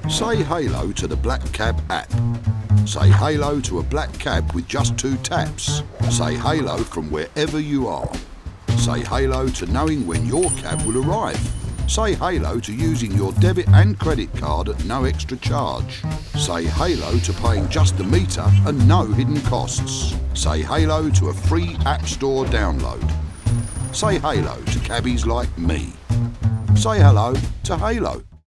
Say hello to the Black Cab app. Say hello to a black cab with just 2 taps. Say hello from wherever you are. Say hello to knowing when your cab will arrive. Say hello to using your debit and credit card at no extra charge. Say hello to paying just the meter and no hidden costs. Say hello to a free App Store download. Say hello to cabbies like me. Say hello to Halo.